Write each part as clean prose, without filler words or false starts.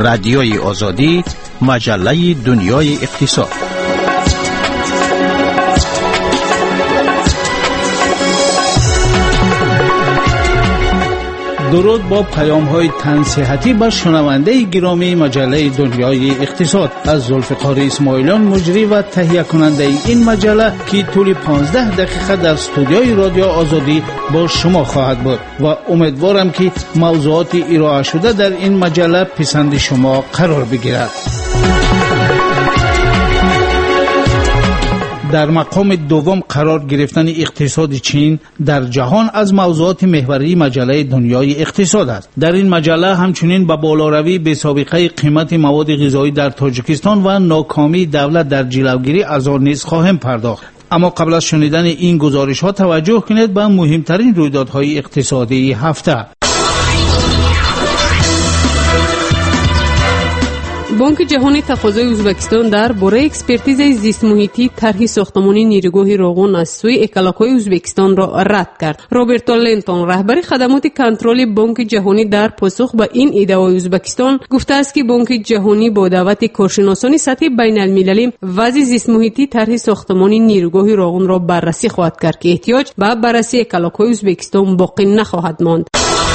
رادیوی آزادی، مجله دنیای اقتصاد. درود با پیام‌های تنصیحاتی به شنونده گرامی مجله دنیای اقتصاد از ذوالفقار اسماعیلیان، مجری و تهیه کننده این مجله که طول 15 دقیقه در استودیوی رادیو آزادی با شما خواهد بود و امیدوارم که موضوعات ارائه شده در این مجله پسند شما قرار بگیرد. در مقام دوم قرار گرفتن اقتصاد چین در جهان از موضوعات محوری مجله دنیای اقتصاد است. در این مجله همچنین به بالاروی بی‌سابقه قیمت مواد غذایی در تاجیکستان و ناکامی دولت در جلوگیری از آن نیز خواهیم پرداخت. اما قبل از شنیدن این گزارش ها توجه کنید به مهمترین رویدادهای اقتصادی هفته. بانک جهانی تقاضای ازبکستان در باره اکسپرتیز زیست محیطی طرح ساختمانی نیروگاه روغن از سوی اکلاک‌های ازبکستان را رد کرد. روبرتو لنتون، رهبر خدمات کنترل بانک جهانی، در پاسخ به این ادعای ازبکستان گفته است که بانک جهانی با دعوت کارشناسان سطح بین‌المللی وضع زیست محیطی طرح ساختمانی نیروگاه روغن را بررسی خواهد کرد که احتیاج به بررسی اکلاک‌های ازبکستان باقی نخواهد ماند.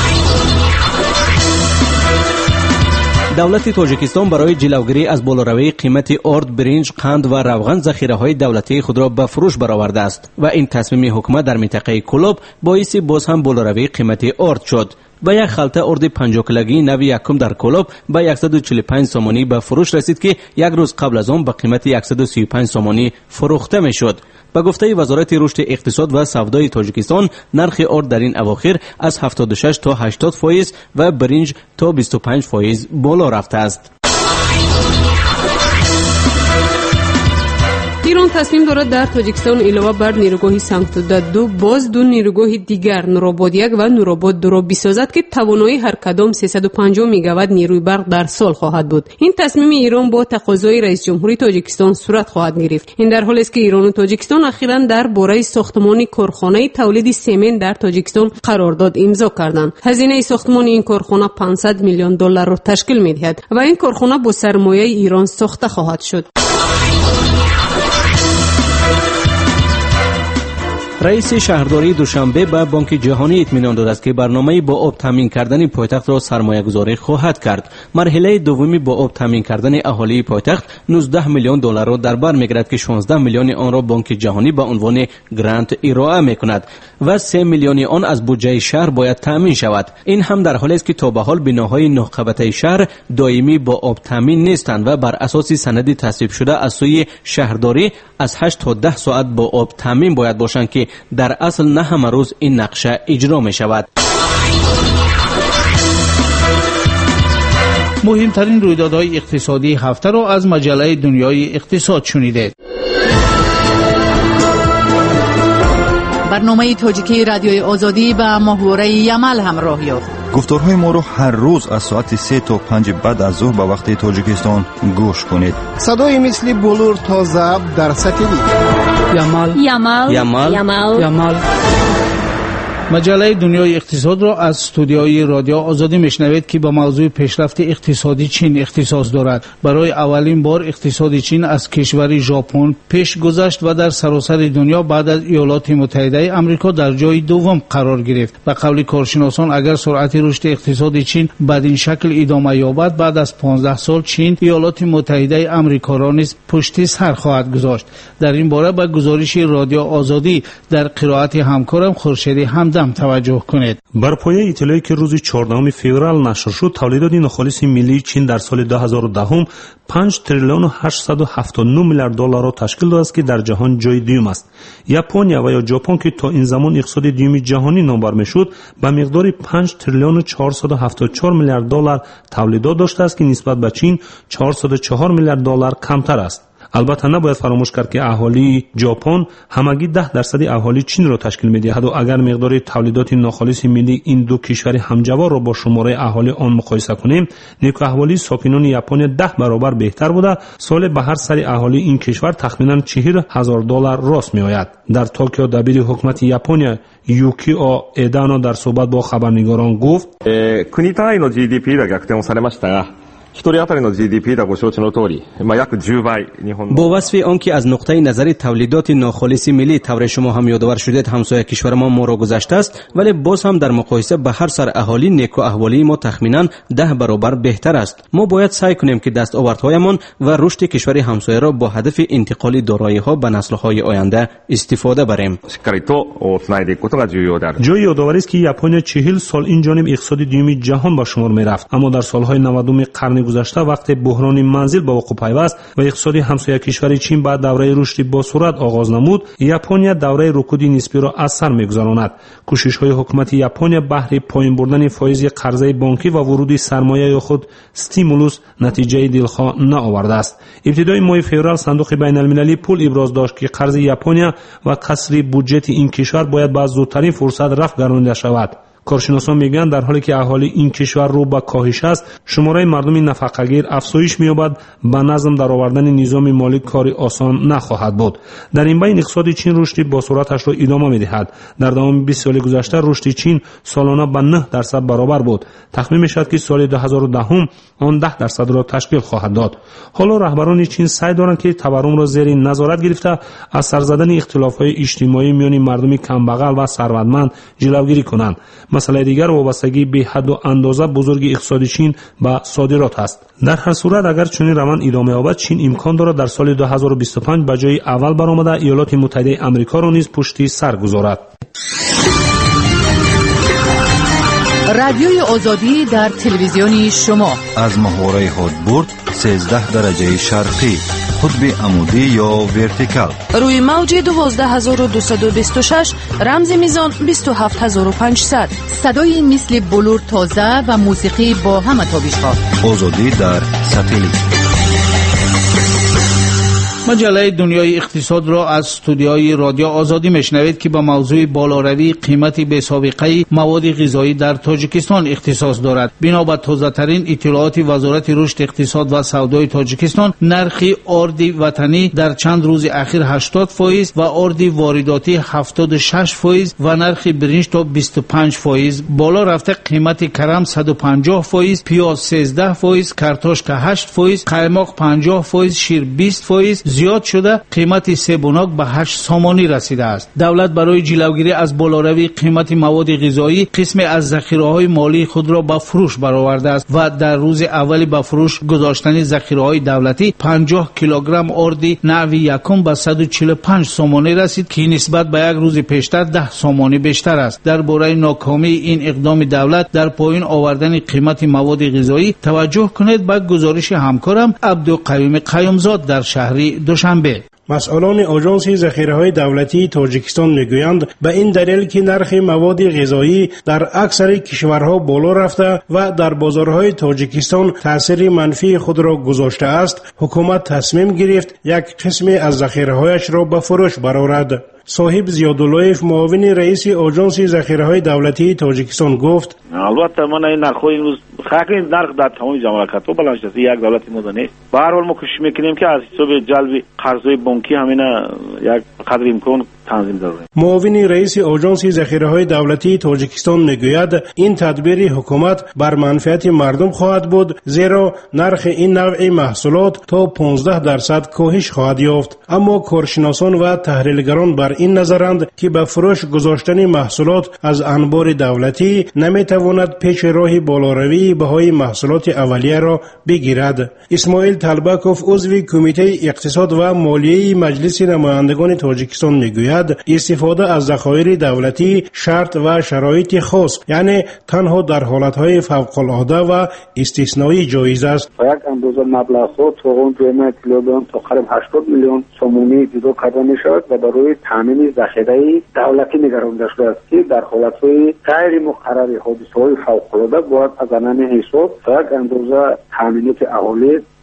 دولت تاجیکستان برای جلوگیری از بالاروی قیمت آرد، برنج، قند و روغن ذخیره‌های دولتی خود را به فروش برآورده است و این تصمیم حکومت در منطقه کلوب باعث باز هم بالاروی قیمت آرد شد. با یک خلطه آرد 50 کیلوگی نوی یکم در کلوب به 145 سومانی به فروش رسید که یک روز قبل از آن به قیمت 135 سومانی فروخته میشد. به گفته وزارت رشد اقتصاد و سودای تاجیکستان، نرخ آرد در این اواخر از 76 تا 80% و برنج تا 25% بالا رفته است. ایران تصمیم دارد در تاجیکستان علاوه بر نیروگاه سنگتودا 2 باز 2 نیروگاه دیگر نورآباد 1 و نورآباد 2 را بسازد که توانایی هر کدام 350 میگاوات نیروی برق در سال خواهد بود. این تصمیم ایران با تقاضای رئیس جمهوری تاجیکستان صورت خواهد گرفت. این در حالی است که ایران و تاجیکستان اخیراً در باره ساختمان کارخانه تولید سمنت در تاجیکستان قرارداد امضا کردند. هزینه ساختمان این کارخانه 500 میلیون دلار را تشکیل می‌دهد و این کارخانه با سرمایه ایران ساخته خواهد شد. رئیس شهرداری دوشنبه به بانک جهانی اطمینان داد است که برنامه با آب تامین کردن پایتخت را سرمایه‌گذاری خواهد کرد. مرحله دومی با آب تامین کردن اهالی پایتخت 19 میلیون دلار را در بر می‌گیرد که 16 میلیون آن را بانک جهانی به عنوان گرانت ارائه می‌کند و 3 میلیون آن از بودجه شهر باید تامین شود. این هم در حالی است که تا به حال بناهای 9 قبطه شهر دائمی با آب تامین نیستند و بر اساس سند تصویب شده از سوی شهرداری از 8 تا 10 ساعت با آب تامین باید باشند که در اصل نه همه روز این نقشه اجرا می شود. مهمترین رویدادهای اقتصادی هفته را از مجله دنیای اقتصاد شنیدید. برنامه تاجیکی رادیوی آزادی به محوره یمل همراه یافت. گفتارهای ما را هر روز از ساعت 3 تا 5 بعد از ظهر به وقت تاجیکستان گوش کنید. صدای مثل بلور تا ضبط در سطح یمل یمل یمل یمل یمل. مجله دنیای اقتصاد را از استودیوی رادیو آزادی میشنوید که به موضوع پیشرفت اقتصادی چین اختصاص دارد. برای اولین بار اقتصاد چین از کشور ژاپن پیش گذشت و در سراسر دنیا بعد از ایالات متحده آمریکا در جای دوم قرار گرفت. به قول کارشناسان اگر سرعت رشد اقتصاد چین بدین شکل ادامه یابد، بعد از 15 سال چین ایالات متحده آمریکا را نیز پشت سر خواهد گذاشت. در این باره به گزارش رادیو آزادی در قرائت همکارم خورشیدی حمدان توجه کنید. بر پایه اطلاعی که روز 14 فوریه نشر شد، تولیدات ناخالص ملی چین در سال 2010 5 تریلیون و 879 میلیارد دلار را تشکیل داده است که در جهان جای دوم است. ژاپن و یا ژاپن که تا این زمان اقتصاد دوم جهانی نامبر میشد، به مقدار 5 تریلیون و 474 میلیارد دلار تولیدات داشته است که نسبت به چین 404 میلیارد دلار کمتر است. البته نباید فراموش کرد که اهالی ژاپن همگی 10% اهالی چین را تشکیل می‌دهد و اگر مقدار تولیدات ناخالص ملی این دو کشور همجوار را با شماره اهالی آن مقایسه کنیم، نیک احوالی ساکنان ژاپن 10 برابر بهتر بوده. سال به هر سر اهالی این کشور تخمیناً $40,000 راست می‌آید. در توکیو دبیر حکومت ژاپن یوکیو ایدانو در صحبت با خبرنگاران گفت: 国単位の GDP が逆転をされましたが با وصف آنکه از نقطه نظر تولیدات ناخالص ملی طور شما هم یادآور شدید همسایه کشور ما را گذشته است، ولی باز هم در مقایسه به هر سر اهالی نیکو احوالی ما تخمینا 10 برابر بهتر است. ما باید سعی کنیم که دستاوردهایمان و رشد کشور همسایه را با هدف انتقال دارایی‌ها به نسل‌های آینده استفاده بریم. جای یادآوری است که ژاپن 40 سال این جانب اقتصاد دوم جهان به شمار می‌رفت، اما در سال‌های 90 قرن گذشته وقت بحران منزل به وقوع پیوست و اقتصاد همسایه کشور چین بعد دوره رشد با سرعت آغاز نمود، ژاپن دوره رکود نسبی را از سر می‌گذراند. کوشش‌های حکومت ژاپن بهر پایین بردن فایز قرضه بانکی و ورود سرمایه خود استیمولوس نتیجه دلخواه نآورده است. ابتدای ماه فوریه صندوق بین‌المللی پول ابراز داشت که قرض ژاپن و کسری بودجه این کشور باید با زودترین فرصت رفع گردانده شود. کارشناسان میگن در حالی که اهالی این کشور رو به کاهش است، شماره مردم نفقه‌گیر افزایش می‌یابد، به نظم در آوردن نظام مالی کاری آسان نخواهد بود. در این بین اقتصاد چین رشد با سرعتش را ادامه می‌دهد. در تمام 20 سال گذشته رشد چین سالانه به 9% برابر بود. تخمین می‌شود که سال 2010 آن 10% را تشکیل خواهد داد. حالا رهبران چین سعی دارند که تورم را زیر نظارت گرفته از سر زدن اختلاف‌های اجتماعی میان مردم کمبغل و ثروتمند جلوگیری کنند. مسئله دیگر وابستگی به حد و اندازه بزرگ اقتصاد چین به صادرات است. در هر صورت اگر چنین روند ادامه یابد، چین امکان دارد در سال 2025 به جای اول برآمده ایالات متحده آمریکا را نیز پشت سر گذارد. رادیوی آزادی در تلویزیون شما از محوره هدبرد 13 درجه شرقی، قطب عمودی یا ورتیکال، روی موج 12226 رمز میزان 27500، صدای مثل بلور تازه و موسیقی با همه تابش‌ها. آزادی در ساتلیت. مجله دنیای اقتصاد را از استودیوی رادیو آزادی میشنوید که به موضوع بالاروی قیمت بی سابقه مواد غذایی در تاجیکستان اختصاص دارد. بنا به تازه‌ترین اطلاعات وزارت رشد اقتصاد و سودای تاجیکستان، نرخ آرد وطنی در چند روز اخیر 80% و آرد وارداتی 76% و نرخ برنج تا 25% بالا رفته. قیمت کرم 150%، پیاز 13%، کارتوشک 8%، قایماق 50%، شیر 20% زیاد شده. قیمت سیبوناک به 8 سامانی رسیده است. دولت برای جلوگیری از بالاروی قیمت مواد غذایی قسمی از ذخیره‌های مالی خود را به فروش برآورده است و در روز اولی به فروش گذاشتن ذخیره‌های دولتی 50 کیلوگرم آرد نوع یکم به 145 سامانی رسید که نسبت به یک روز پیشتر 10 سامانی بیشتر است. درباره ناکامی این اقدام دولت در پایین آوردن قیمت مواد غذایی توجه کنید به گزارش همکارم عبدالقیوم قیومزاد در شهر دوشنبه. مسئولان آژانس ذخیره‌های دولتی تاجیکستان میگویند به این دلیل که نرخ مواد غذایی در اکثر کشورها بالا رفته و در بازارهای تاجیکستان تأثیر منفی خود را گذاشته است، حکومت تصمیم گرفت یک قسمی از ذخیره‌هایش را به فروش برآورد. صاحب زیاداللهیف، معاون رئیس آژانس ذخیره‌های دولتی تاجیکستان گفت: البته من این نرخ‌های امروز خاطر نرخ در تمام مملکت‌ها بالا شده، یک دولت مدنی به هر حال ما کوشش می‌کنیم که از حساب جلب قرض‌های بانکی همینا یک قدر امکان تنظیم داریم. معاون رئیس آژانس ذخیره‌های دولتی تاجیکستان میگوید این تدبیر حکومت بر منفعت مردم خواهد بود، زیرا نرخ این نوع محصولات تا 15% کاهش خواهد یافت. اما کارشناسان و تحلیلگران بر این نظرند که به فروش گذاشتن محصولات از انبار دولتی نمیتواند پیش راه بالاروی بهای محصولات اولیه را بگیرد. اسماعیل طلبکوف، عضو کمیته اقتصاد و مالیه مجلس نمایندگان تاجیکستان میگوید استفاده از ذخایر دولتی شرط و شرایط خاص، یعنی تنها در حالتهای فوق‌العاده و استثنایی جایز است. یک اندازه مبلغ‌ها تا اون قیمت کیلوگرم تا قریب 80 میلیون سومونی جدا کرده میشود و برای تامین ذخیره دولتی نگرانده شده است که در حالتهای غیر مقرر حادثه‌های فوق‌العاده باید از آن حساب یک اندازه تامینات اهالی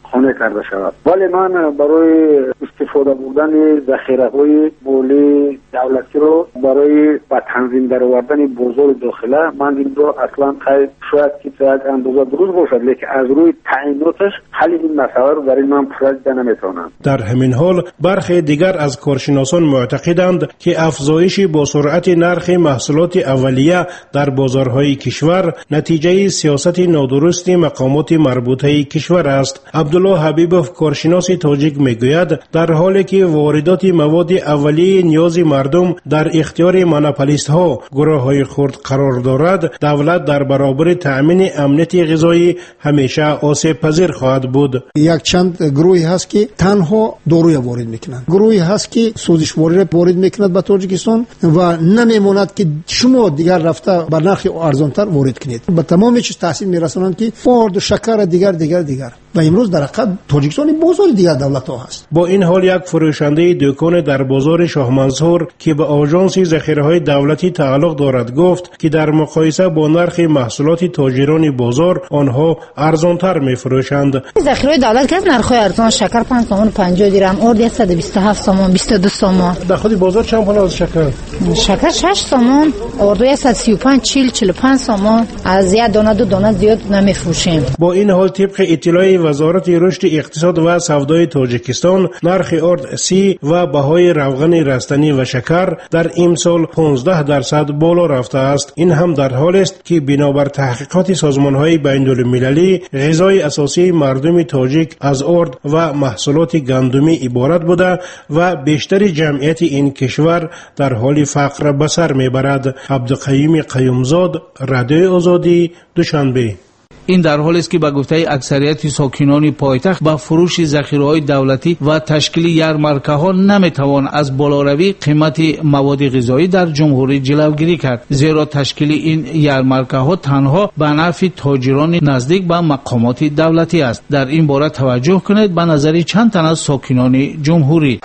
خانه کرده شود. ولی من برای استفاده بردن ذخیره‌های مالی دولتی رو برای با تنظیم درآوردن بازار داخله، من این رو اصلا شاید که یک اندازه درست باشد، لیکن از روی تعیناتش حل این مسئله رو برای من پرد نمیتونم. در همین حال برخی دیگر از کارشناسان معتقدند که افزایش با سرعت نرخ محصولات اولیه در بازارهای کشور نتیجه سیاست نادرست مقامات مربوطه کشور است. عبدالله حبیبوف کارشناس تاجیک میگوید در حالی که واردات مواد اولیه نیاز مردم در اختیار مونوپولیست ها گروه های خرد قرار دارد، دولت در برابر تأمین امنیت غذایی همیشه آسیب پذیر خواهد بود. یک چند گروهی هست که تنها داروی وارد میکنند، گروهی هست که سوزشواری وارد میکند به تاجیکستان و نمیماند که شما دیگر رفته بر نرخ ارزانتر وارد کنید. به تمام چیز تاثیر میرسانند که فارد و شکر دیگر و امروز در حقیقت تاجیکستان بازار دیگر دولت ها هست. با این حال یک فروشنده دکان در بازار شاه منصور که به آژانس ذخیره های دولتی تعلق دارد گفت که در مقایسه با نرخ محصولات تاجران بازار آنها ارزانتر میفروشند. ذخیره دولت که نرخ ارزان شکر 5 تومان 50 درهم، ارد 127 تومان 22 تومان. در خود بازار چند پول از شکر؟ شکر 6 تومان، ارد 135 45 تومان. از یک دانه دو دانه زیاد نمیفروشیم. با این حال طبق اطلاع وزارت رشد اقتصاد و سودای تاجیکستان نرخ ارد سی و بهای روغن رستنی و شکر در امسال 15% بالا رفته است. این هم در حال است که بنابر تحقیقات سازمان‌های بین‌المللی غذای اساسی مردم تاجیک از ارد و محصولات گندمی عبارت بوده و بیشتر جمعیت این کشور در حال فقر به سر میبرد. عبدالقیوم قیومزاد، رادیو آزادی، دوشنبه. این در حالی است که به گفته اکثریت ساکنان پایتخت با فروش ذخیره‌های دولتی و تشکیل یارمارکه‌ها نمی‌توان از بالاروی قیمت مواد غذایی در جمهوری جلوگیری کرد، زیرا تشکیل این یارمارکه‌ها تنها به نفع تاجران نزدیک به مقامات دولتی است. در این باره توجه کنید به نظر چند تن از ساکنان جمهوری.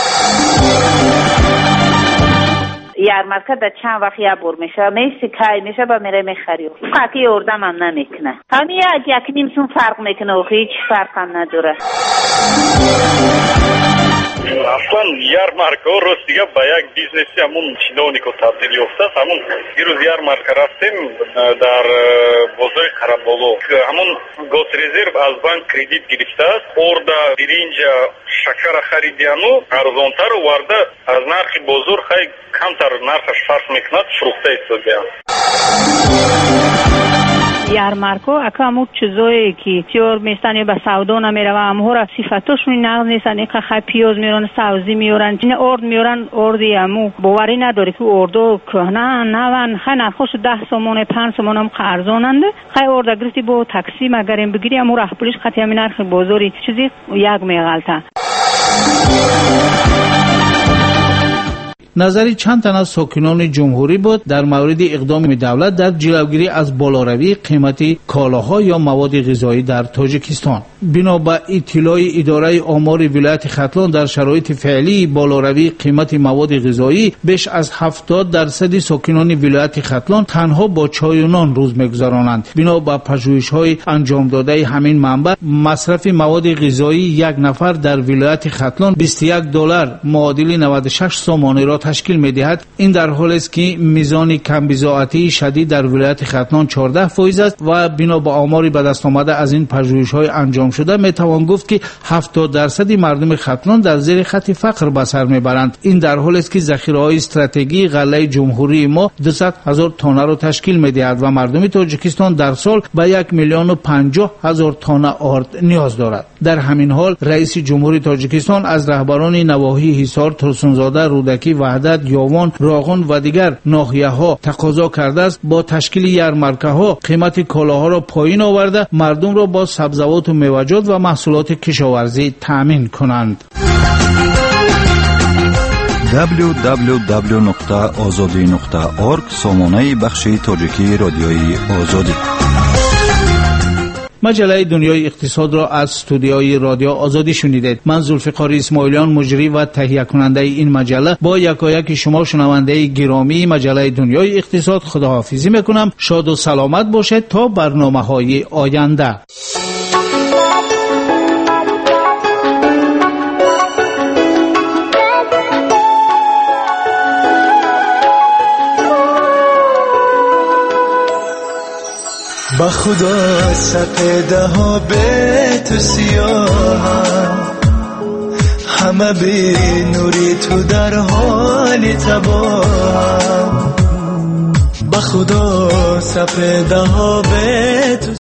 یارمارکه در چند وقت یه بار میشه، میشه که میشه با میره میخریم. قطعی اردم هم نمیکنه. همین یک نیمشون فرق میکنه و هیچ فرق هم نداره. اصلا یارمارکه روز دیگه با یک بیزنسی همون چینانی که تبدیل یافته است. همون دیروز یارمارکه رفتیم در بازار قرابالو، همون گاز رزرو از بانک کردیت گرفته است. ارده برنج شکر خریدیانو ارزانتر ورده از نرخ بازار خیلی کمتر نرخش فرق میکند فروخته ایستاده. یارمارکو اکا همون چیزایی که تیور میستن یا به سودا نمیره و همه را صفتاشون نقض نیستن. ایقا خیلی پیاز میرن، سبزی میورن، چین ارد میورن، اردی همو باوری نداره که اردو کهنه نوان خیلی نرخوش 10 تومان 5 تومان هم ارزاننده. خیلی ارد گرفتی با تاکسی مگریم بگیری همو راه پولیس خطی همین نرخ بازاری چیزی یک میغلطه. نظری چند تن از ساکنان جمهوری بود در مورد اقدام دولت در جلوگیری از بالاروی قیمت کالاها یا مواد غذایی در تاجیکستان. بنا به اطلاع اداره آمار ولایت ختلان در شرایط فعلی بالاروی قیمت مواد غذایی بیش از 70% ساکنان ولایت ختلان تنها با چای و نان روز میگذرانند. بنا به پژوهش‌های انجام داده همین منبع مصرف مواد غذایی یک نفر در ولایت ختلان $21 معادل 96 تومان را تشکیل می‌دهد. این در حالی است که میزان کمبزاعتی شدید در ولایت ختلان 14% است و بنا به آماری به دست آمده از این پژوهش‌های انجام شده میتوان گفت که 70% مردم ختلان در زیر خط فقر به سر میبرند. این در حالی است که ذخیره‌های استراتژیکی غله جمهوری ما 200,000 تانه را تشکیل می‌دهد و مردم تاجیکستان در سال به 1,50,000 تانه آرد نیاز دارد. در همین حال رئیس جمهوری تاجیکستان از رهبران نواحی حصار، ترسونزاده، رودکی، وحدت، یاوان، راغون و دیگر ناحیه‌ها تقاضا کرده است با تشکیل یارمارکه‌ها قیمت کالاها را پایین آورده مردم را با سبزیجات و میوه‌جات و محصولات کشاورزی تأمین کنند. www.azadi.org سامانه بخش تاجیکی رادیوی آزادی. مجله دنیای اقتصاد را از استودیوی رادیو آزادی شنیدید. من ذوالفقار اسماعیلیان مجری و تهیه کننده این مجله با یکایک شما شنونده گرامی مجله دنیای اقتصاد خداحافظی میکنم. شاد و سلامت باشید تا برنامه‌های آینده. با خدا سپیده ها به تو سیاه، همه بی نوری تو در حال تباه. با خدا سپیده ها به تو